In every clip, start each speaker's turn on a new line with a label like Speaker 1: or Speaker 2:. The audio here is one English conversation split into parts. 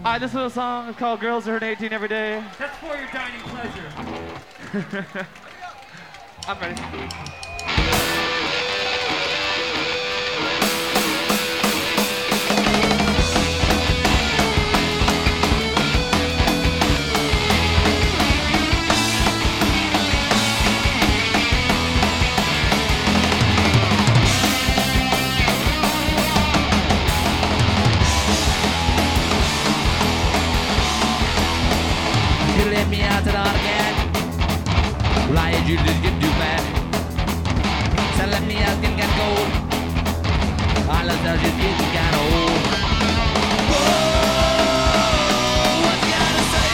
Speaker 1: This little song is called Girls Turn 18 Every Day.
Speaker 2: That's for your dining pleasure.
Speaker 1: I'm ready.
Speaker 3: You let me out to the again. Why did you just get too bad? So let me out and get gold. All of those just getting kind of old. Whoa, what you gotta say?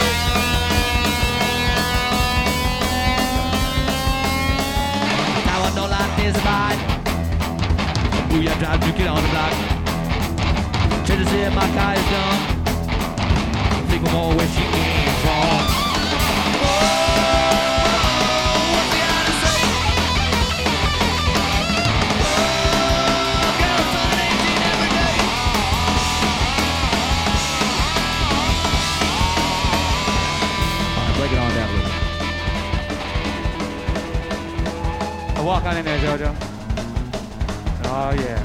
Speaker 3: Now I know life is bad. Booyah, time to get on the block. Try to say my car is done. Think more where she came from.
Speaker 1: Walk on in there, Jojo. Oh, yeah.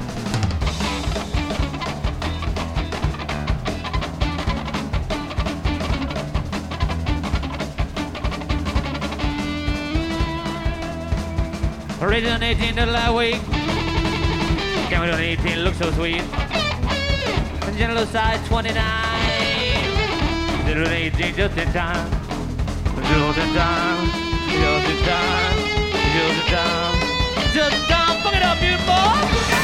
Speaker 1: Raising on 18 to that week. Coming on 18, looks so sweet. Congenital size 29. Little 18, just in time. Just in time. Just in time. Just in time. Just in time. Fuck it up, beautiful.